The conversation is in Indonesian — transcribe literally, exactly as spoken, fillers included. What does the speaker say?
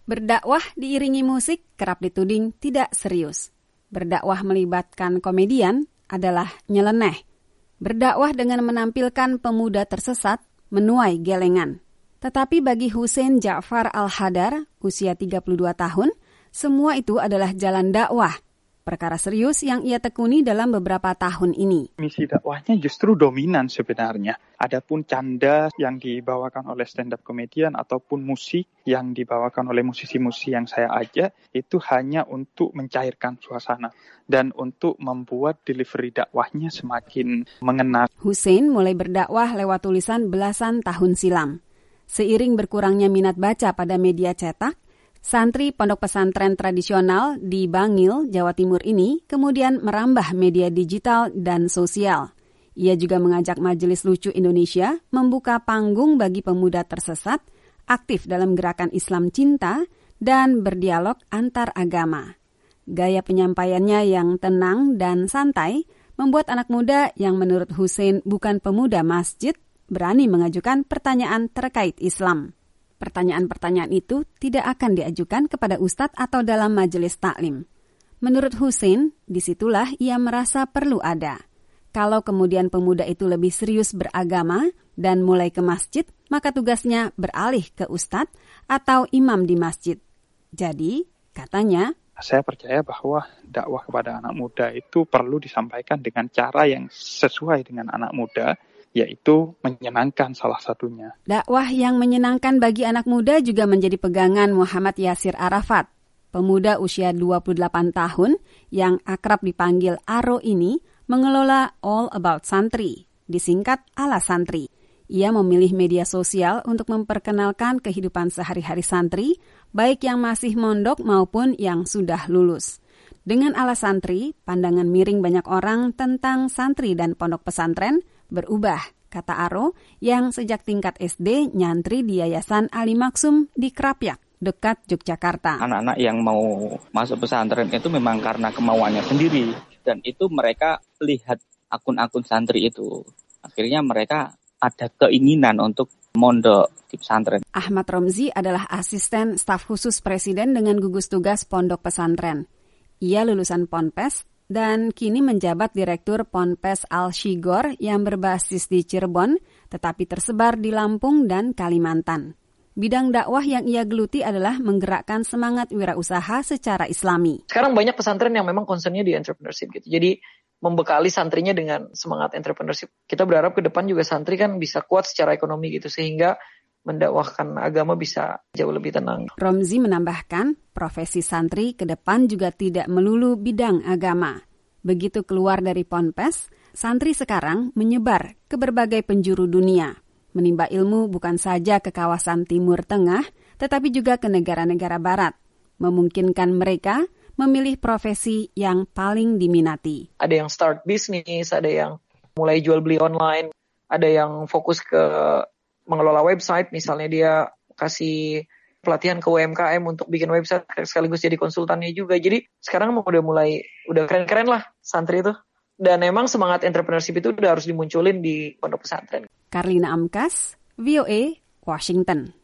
Berdakwah diiringi musik kerap dituding tidak serius. Berdakwah melibatkan komedian adalah nyeleneh. Berdakwah dengan menampilkan pemuda tersesat menuai gelengan. Tetapi bagi Hussein Ja'far Al-Hadar, usia tiga puluh dua tahun, semua itu adalah jalan dakwah. Perkara serius yang ia tekuni dalam beberapa tahun ini. Misi dakwahnya justru dominan sebenarnya. Adapun canda yang dibawakan oleh stand-up comedian ataupun musik yang dibawakan oleh musisi-musisi yang saya ajak, itu hanya untuk mencairkan suasana dan untuk membuat delivery dakwahnya semakin mengena. Hussein mulai berdakwah lewat tulisan belasan tahun silam. Seiring berkurangnya minat baca pada media cetak, santri pondok pesantren tradisional di Bangil, Jawa Timur ini kemudian merambah media digital dan sosial. Ia juga mengajak Majelis Lucu Indonesia membuka panggung bagi pemuda tersesat, aktif dalam gerakan Islam Cinta, dan berdialog antar agama. Gaya penyampaiannya yang tenang dan santai membuat anak muda yang menurut Hussein bukan pemuda masjid berani mengajukan pertanyaan terkait Islam. Pertanyaan-pertanyaan itu tidak akan diajukan kepada ustadz atau dalam majelis taklim. Menurut Hussein, disitulah ia merasa perlu ada. Kalau kemudian pemuda itu lebih serius beragama dan mulai ke masjid, maka tugasnya beralih ke ustadz atau imam di masjid. Jadi, katanya, saya percaya bahwa dakwah kepada anak muda itu perlu disampaikan dengan cara yang sesuai dengan anak muda, yaitu menyenangkan salah satunya. Dakwah yang menyenangkan bagi anak muda juga menjadi pegangan Muhammad Yasir Arafat. Pemuda usia dua puluh delapan tahun yang akrab dipanggil Aro ini mengelola All About Santri, disingkat Ala Santri. Ia memilih media sosial untuk memperkenalkan kehidupan sehari-hari santri, baik yang masih mondok maupun yang sudah lulus. Dengan Ala Santri, pandangan miring banyak orang tentang santri dan pondok pesantren berubah, kata Aro, yang sejak tingkat S D nyantri di Yayasan Ali Maksum di Krapyak, dekat Yogyakarta. Anak-anak yang mau masuk pesantren itu memang karena kemauannya sendiri. Dan itu mereka lihat akun-akun santri itu. Akhirnya mereka ada keinginan untuk mondok di pesantren. Ahmad Romzi adalah asisten staf khusus presiden dengan gugus tugas pondok pesantren. Ia lulusan Ponpes dan kini menjabat Direktur Ponpes Al-Shigor yang berbasis di Cirebon, tetapi tersebar di Lampung dan Kalimantan. Bidang dakwah yang ia geluti adalah menggerakkan semangat wirausaha secara islami. Sekarang banyak pesantren yang memang concernnya di entrepreneurship gitu. Jadi membekali santrinya dengan semangat entrepreneurship. Kita berharap ke depan juga santri kan bisa kuat secara ekonomi gitu, sehingga mendakwahkan agama bisa jauh lebih tenang. Romzi menambahkan, profesi santri ke depan juga tidak melulu bidang agama. Begitu keluar dari Ponpes, santri sekarang menyebar ke berbagai penjuru dunia. Menimba ilmu bukan saja ke kawasan Timur Tengah, tetapi juga ke negara-negara Barat. Memungkinkan mereka memilih profesi yang paling diminati. Ada yang start bisnis, ada yang mulai jual beli online, ada yang fokus ke mengelola website, misalnya dia kasih pelatihan ke U M K M untuk bikin website sekaligus jadi konsultannya juga. Jadi sekarang udah mulai, udah keren-keren lah santri itu. Dan emang semangat entrepreneurship itu udah harus dimunculin di pondok pesantren. Karlina Amkas, V O A, Washington.